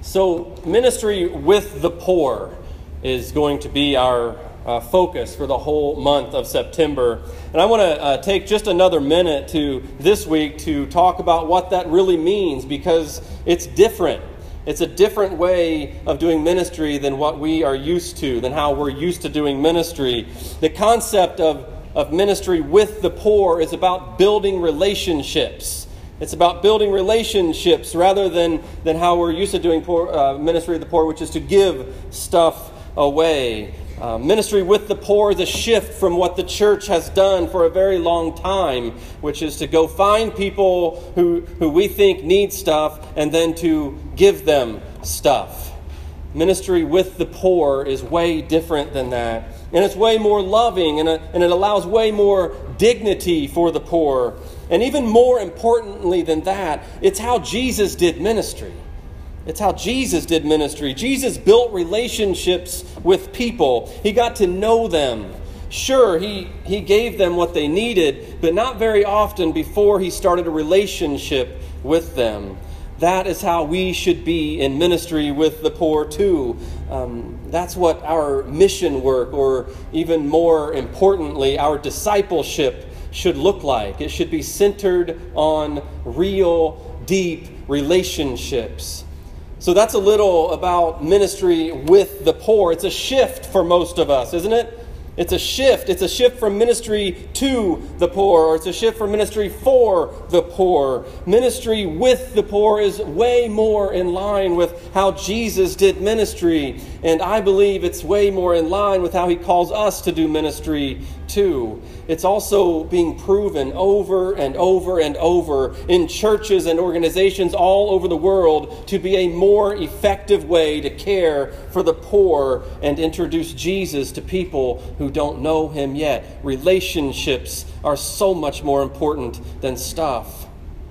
So ministry with the poor is going to be our focus for the whole month of September. And I want to take just another minute this week to talk about what that really means, because it's different. It's a different way of doing ministry than what we are used to, than how we're used to doing ministry. The concept of ministry with the poor is about building relationships. It's about building relationships rather than how we're used to doing ministry with the poor, which is to give stuff away. Ministry with the poor is a shift from what the church has done for a very long time, which is to go find people who we think need stuff and then to give them stuff. Ministry with the poor is way different than that. And it's way more loving, and it allows way more dignity for the poor. And even more importantly than that, it's how Jesus did ministry. It's how Jesus did ministry. Jesus built relationships with people. He got to know them. Sure, he gave them what they needed, but not very often before he started a relationship with them. That is how we should be in ministry with the poor too. That's what our mission work, or even more importantly, our discipleship should look like. It should be centered on real, deep relationships. So that's a little about ministry with the poor. It's a shift for most of us, isn't it? It's a shift. It's a shift from ministry to the poor, or it's a shift from ministry for the poor. Ministry with the poor is way more in line with how Jesus did ministry. And I believe it's way more in line with how he calls us to do ministry too. It's also being proven over and over and over in churches and organizations all over the world to be a more effective way to care for the poor and introduce Jesus to people who don't know him yet. Relationships are so much more important than stuff.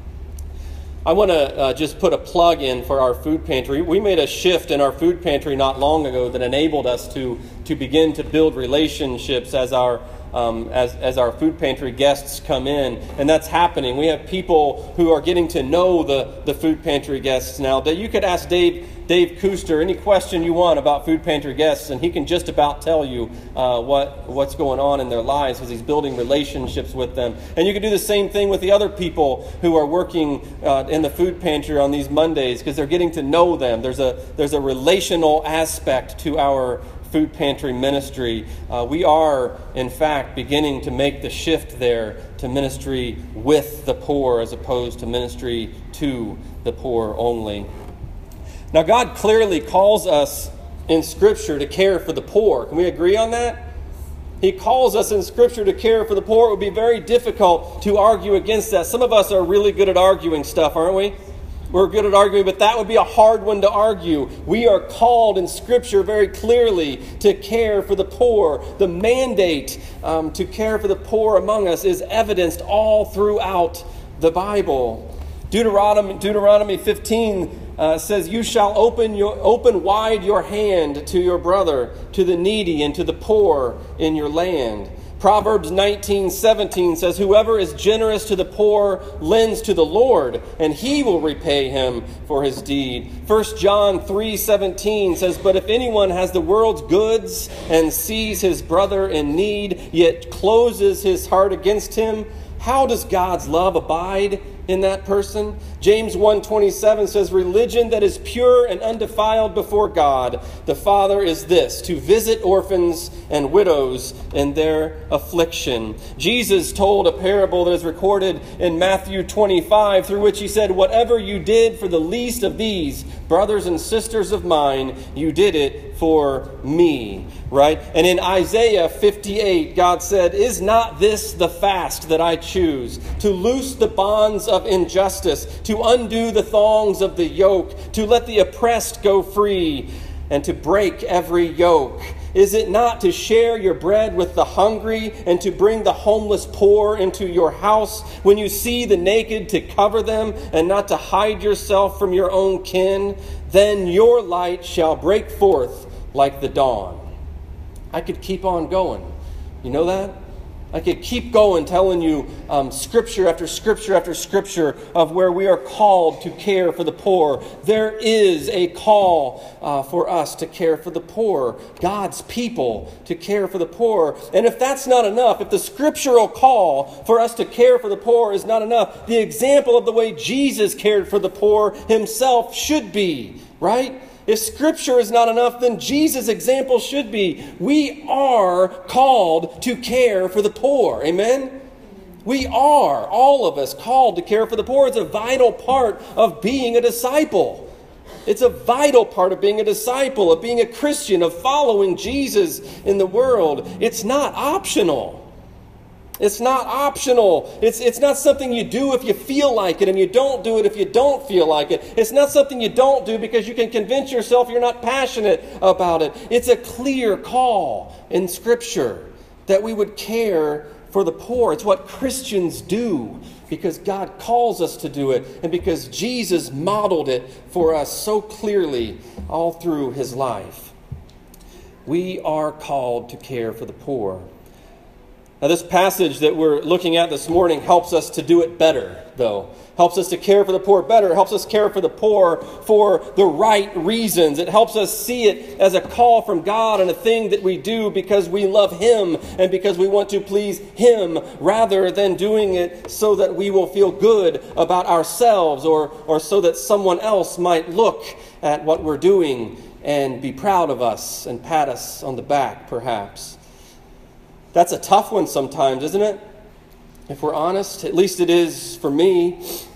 I want to just put a plug in for our food pantry. We made a shift in our food pantry not long ago that enabled us to begin to build relationships as our food pantry guests come in, and that's happening. We have people who are getting to know the food pantry guests now. You could ask Dave Kuster any question you want about food pantry guests, and he can just about tell you what's going on in their lives, because he's building relationships with them. And you can do the same thing with the other people who are working in the food pantry on these Mondays, because they're getting to know them. There's a relational aspect to our food pantry ministry. We are, in fact, beginning to make the shift there to ministry with the poor as opposed to ministry to the poor only. Now, God clearly calls us in Scripture to care for the poor. Can we agree on that? He calls us in Scripture to care for the poor. It would be very difficult to argue against that. Some of us are really good at arguing stuff, aren't we? We're good at arguing, but that would be a hard one to argue. We are called in Scripture very clearly to care for the poor. The mandate to care for the poor among us is evidenced all throughout the Bible. Deuteronomy 15 says, "You shall open wide your hand to your brother, to the needy, and to the poor in your land." Proverbs 19:17 says, "Whoever is generous to the poor lends to the Lord, and he will repay him for his deed." 1 John 3:17 says, "But if anyone has the world's goods and sees his brother in need, yet closes his heart against him, how does God's love abide in that person?" James 1:27 says, "Religion that is pure and undefiled before God the Father is this, to visit orphans and widows in their affliction." Jesus told a parable that is recorded in Matthew 25, through which he said, "Whatever you did for the least of these brothers and sisters of mine, you did it for me." Right? And in Isaiah 58, God said, "Is not this the fast that I choose? To loose the bonds of injustice, to undo the thongs of the yoke, to let the oppressed go free, and to break every yoke. Is it not to share your bread with the hungry, and to bring the homeless poor into your house? When you see the naked, to cover them, and not to hide yourself from your own kin? Then your light shall break forth like the dawn." I could keep on going. You know that? I could keep going telling you scripture after scripture after scripture of where we are called to care for the poor. There is a call for us to care for the poor, God's people to care for the poor. And if that's not enough, if the scriptural call for us to care for the poor is not enough, the example of the way Jesus cared for the poor himself should be, right? If Scripture is not enough, then Jesus' example should be. We are called to care for the poor. Amen? We are, all of us, called to care for the poor. It's a vital part of being a disciple. It's a vital part of being a disciple, of being a Christian, of following Jesus in the world. It's not optional. It's not optional. It's not something you do if you feel like it, and you don't do it if you don't feel like it. It's not something you don't do because you can convince yourself you're not passionate about it. It's a clear call in Scripture that we would care for the poor. It's what Christians do because God calls us to do it and because Jesus modeled it for us so clearly all through his life. We are called to care for the poor. Now, this passage that we're looking at this morning helps us to do it better, though. Helps us to care for the poor better. It helps us care for the poor for the right reasons. It helps us see it as a call from God and a thing that we do because we love him and because we want to please him rather than doing it so that we will feel good about ourselves or so that someone else might look at what we're doing and be proud of us and pat us on the back, perhaps. That's a tough one sometimes, isn't it? If we're honest, at least it is for me.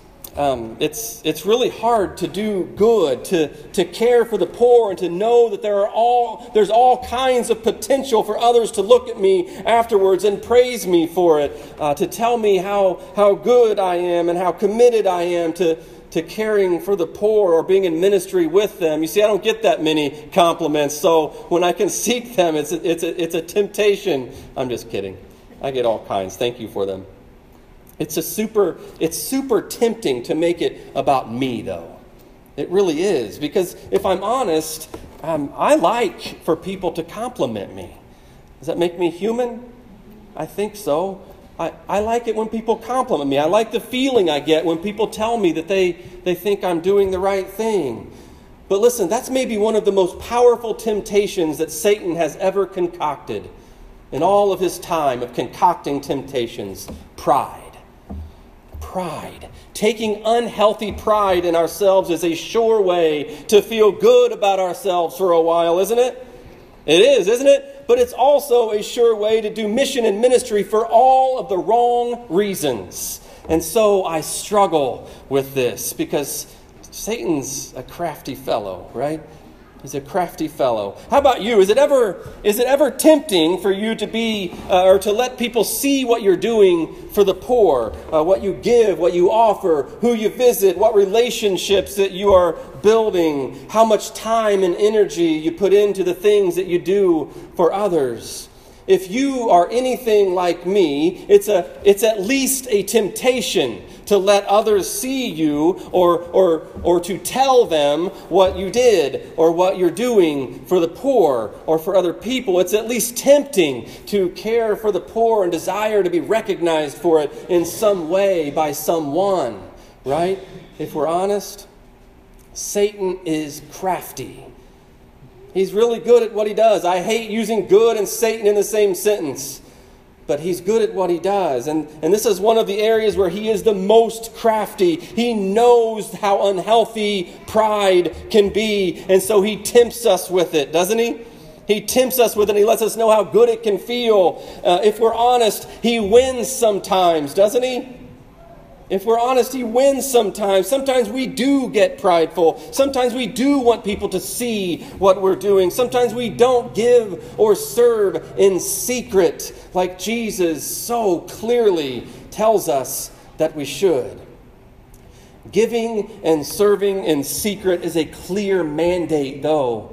It's really hard to do good, to care for the poor, and to know that there's all kinds of potential for others to look at me afterwards and praise me for it, to tell me how good I am and how committed I am to caring for the poor or being in ministry with them. You see, I don't get that many compliments, so when I can seek them, it's a temptation. I'm just kidding. I get all kinds. Thank you for them. It's super tempting to make it about me, though. It really is, because if I'm honest, I like for people to compliment me. Does that make me human? I think so. I like it when people compliment me. I like the feeling I get when people tell me that they think I'm doing the right thing. But listen, that's maybe one of the most powerful temptations that Satan has ever concocted in all of his time of concocting temptations. Pride. Pride. Taking unhealthy pride in ourselves is a sure way to feel good about ourselves for a while, isn't it? It is, isn't it? But it's also a sure way to do mission and ministry for all of the wrong reasons. And so I struggle with this because Satan's a crafty fellow, right? He's a crafty fellow. How about you? Is it ever tempting for you to be or to let people see what you're doing for the poor, what you give, what you offer, who you visit, what relationships that you are building, how much time and energy you put into the things that you do for others? If you are anything like me, it's at least a temptation to let others see you or to tell them what you did or what you're doing for the poor or for other people. It's at least tempting to care for the poor and desire to be recognized for it in some way by someone, right? If we're honest, Satan is crafty. He's really good at what he does. I hate using good and Satan in the same sentence. But he's good at what he does. And this is one of the areas where he is the most crafty. He knows how unhealthy pride can be. And so he tempts us with it, doesn't he? He tempts us with it and he lets us know how good it can feel. If we're honest, he wins sometimes, doesn't he? If we're honest, he wins sometimes. Sometimes we do get prideful. Sometimes we do want people to see what we're doing. Sometimes we don't give or serve in secret like Jesus so clearly tells us that we should. Giving and serving in secret is a clear mandate, though.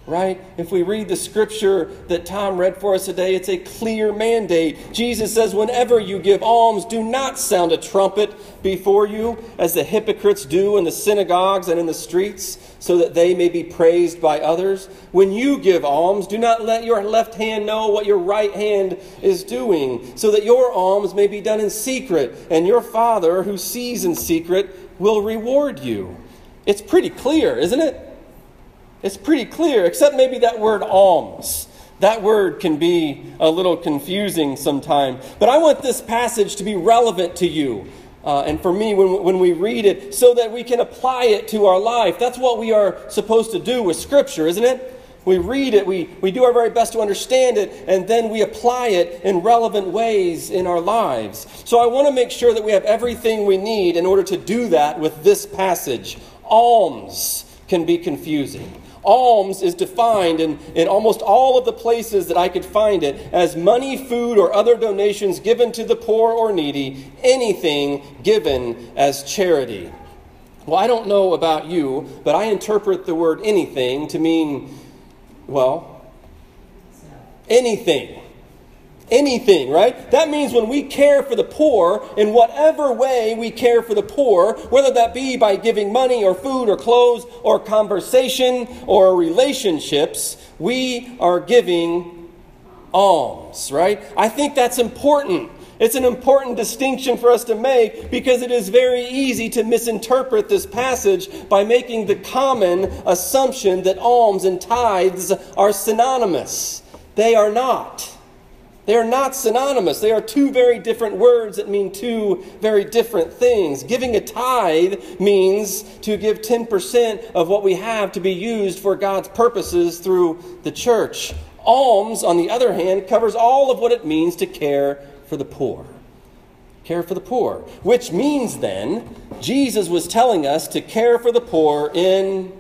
right? If we read the scripture that Tom read for us today, it's a clear mandate. Jesus says, whenever you give alms, do not sound a trumpet before you, as the hypocrites do in the synagogues and in the streets, so that they may be praised by others. When you give alms, do not let your left hand know what your right hand is doing, so that your alms may be done in secret, and your Father who sees in secret will reward you. It's pretty clear, isn't it? It's pretty clear, except maybe that word alms. That word can be a little confusing sometimes. But I want this passage to be relevant to you. And for me, when we read it, so that we can apply it to our life. That's what we are supposed to do with Scripture, isn't it? We read it, we do our very best to understand it, and then we apply it in relevant ways in our lives. So I want to make sure that we have everything we need in order to do that with this passage. Alms can be confusing. Alms is defined in almost all of the places that I could find it as money, food, or other donations given to the poor or needy, anything given as charity. Well, I don't know about you, but I interpret the word anything to mean, well, anything. Anything, right? That means when we care for the poor, in whatever way we care for the poor, whether that be by giving money or food or clothes or conversation or relationships, we are giving alms, right? I think that's important. It's an important distinction for us to make because it is very easy to misinterpret this passage by making the common assumption that alms and tithes are synonymous. They are not. They are not synonymous. They are two very different words that mean two very different things. Giving a tithe means to give 10% of what we have to be used for God's purposes through the church. Alms, on the other hand, covers all of what it means to care for the poor. Care for the poor. Which means then, Jesus was telling us to care for the poor in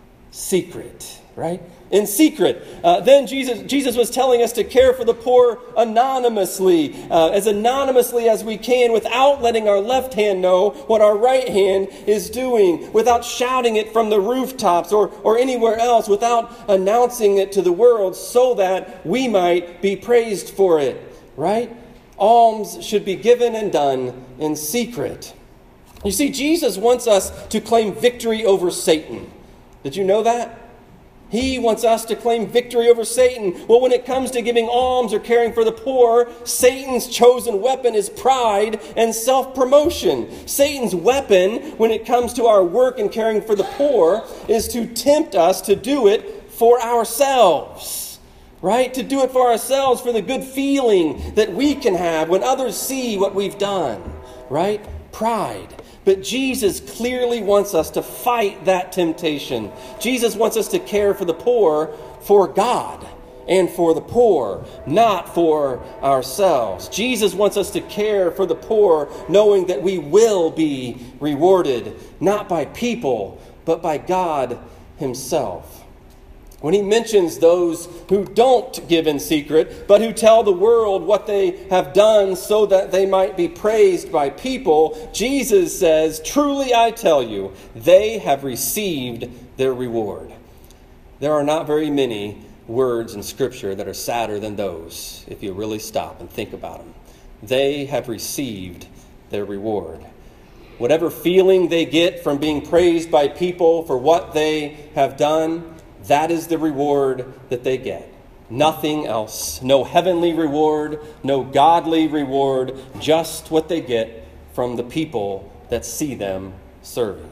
secret, right? In secret. Then Jesus was telling us to care for the poor anonymously, as anonymously as we can, without letting our left hand know what our right hand is doing, without shouting it from the rooftops or anywhere else, without announcing it to the world so that we might be praised for it, right? Alms should be given and done in secret. You see, Jesus wants us to claim victory over Satan. Did you know that? He wants us to claim victory over Satan. Well, when it comes to giving alms or caring for the poor, Satan's chosen weapon is pride and self-promotion. Satan's weapon, when it comes to our work and caring for the poor, is to tempt us to do it for ourselves. Right? To do it for ourselves, for the good feeling that we can have when others see what we've done. Right? Pride. But Jesus clearly wants us to fight that temptation. Jesus wants us to care for the poor for God and for the poor, not for ourselves. Jesus wants us to care for the poor, knowing that we will be rewarded, not by people, but by God Himself. When He mentions those who don't give in secret, but who tell the world what they have done so that they might be praised by people, Jesus says, "Truly I tell you, they have received their reward." There are not very many words in Scripture that are sadder than those, if you really stop and think about them. They have received their reward. Whatever feeling they get from being praised by people for what they have done, that is the reward that they get. Nothing else. No heavenly reward, no godly reward, just what they get from the people that see them serving.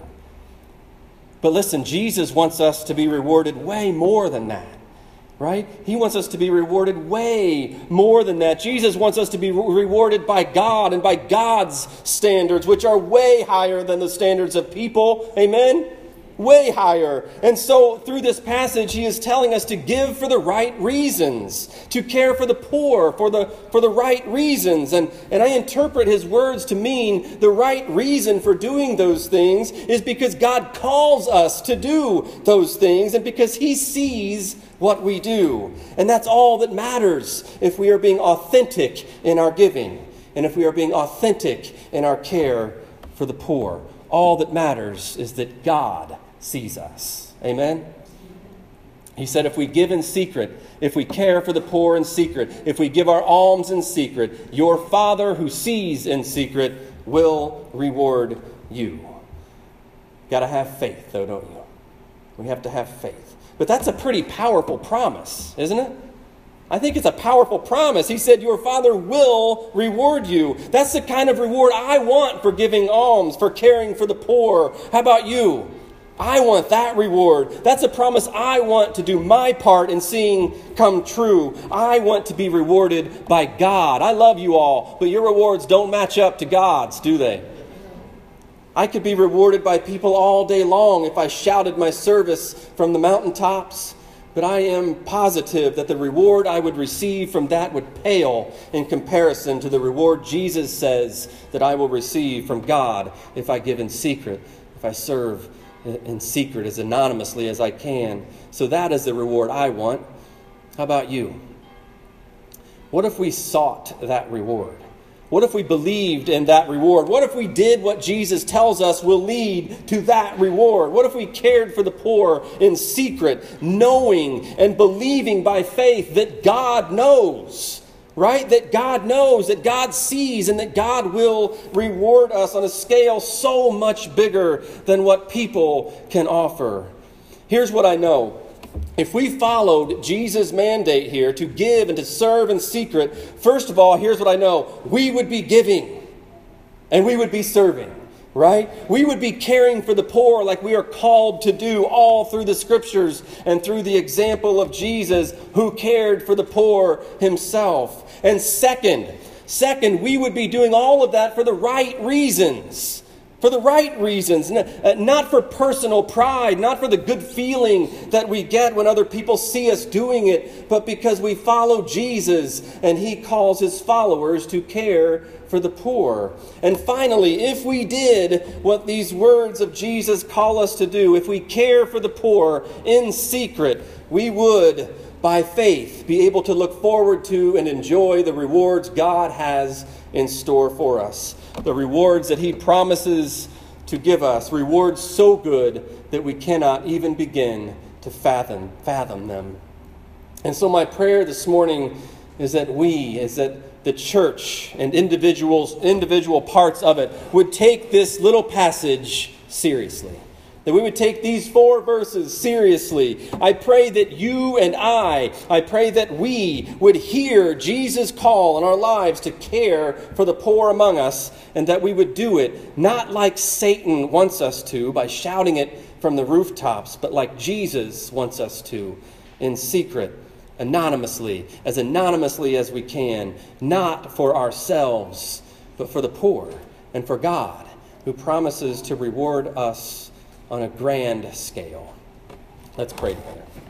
But listen, Jesus wants us to be rewarded way more than that. Right? He wants us to be rewarded way more than that. Jesus wants us to be rewarded by God and by God's standards, which are way higher than the standards of people. Amen? Way higher. And so through this passage, He is telling us to give for the right reasons, to care for the poor for the right reasons. And I interpret His words to mean the right reason for doing those things is because God calls us to do those things and because He sees what we do. And that's all that matters if we are being authentic in our giving and if we are being authentic in our care for the poor. All that matters is that God sees us. Amen? He said, if we give in secret, if we care for the poor in secret, if we give our alms in secret, your Father who sees in secret will reward you. Got to have faith, though, don't you? We have to have faith. But that's a pretty powerful promise, isn't it? I think it's a powerful promise. He said, your Father will reward you. That's the kind of reward I want for giving alms, for caring for the poor. How about you? I want that reward. That's a promise I want to do my part in seeing come true. I want to be rewarded by God. I love you all, but your rewards don't match up to God's, do they? I could be rewarded by people all day long if I shouted my service from the mountaintops, but I am positive that the reward I would receive from that would pale in comparison to the reward Jesus says that I will receive from God if I give in secret, if I serve in secret as anonymously as I can. So that is the reward I want. How about you? What if we sought that reward? What if we believed in that reward? What if we did what Jesus tells us will lead to that reward? What if we cared for the poor in secret, knowing and believing by faith that God knows? Right? That God knows, that God sees, and that God will reward us on a scale so much bigger than what people can offer. Here's what I know. If we followed Jesus' mandate here to give and to serve in secret, first of all, here's what I know. We would be giving and we would be serving. Right? We would be caring for the poor like we are called to do all through the Scriptures and through the example of Jesus who cared for the poor himself. And second, we would be doing all of that for the right reasons. For the right reasons, not for personal pride, not for the good feeling that we get when other people see us doing it, but because we follow Jesus and he calls his followers to care for the poor. And finally, if we did what these words of Jesus call us to do, if we care for the poor in secret, we would, by faith, be able to look forward to and enjoy the rewards God has in store for us. The rewards that he promises to give us, rewards so good that we cannot even begin to fathom them. And so my prayer this morning is that the church and individual parts of it would take this little passage seriously. That we would take these 4 verses seriously. I pray that you and I pray that we would hear Jesus' call in our lives to care for the poor among us, and that we would do it not like Satan wants us to by shouting it from the rooftops, but like Jesus wants us to, in secret, anonymously as we can, not for ourselves, but for the poor and for God, who promises to reward us on a grand scale. Let's pray together.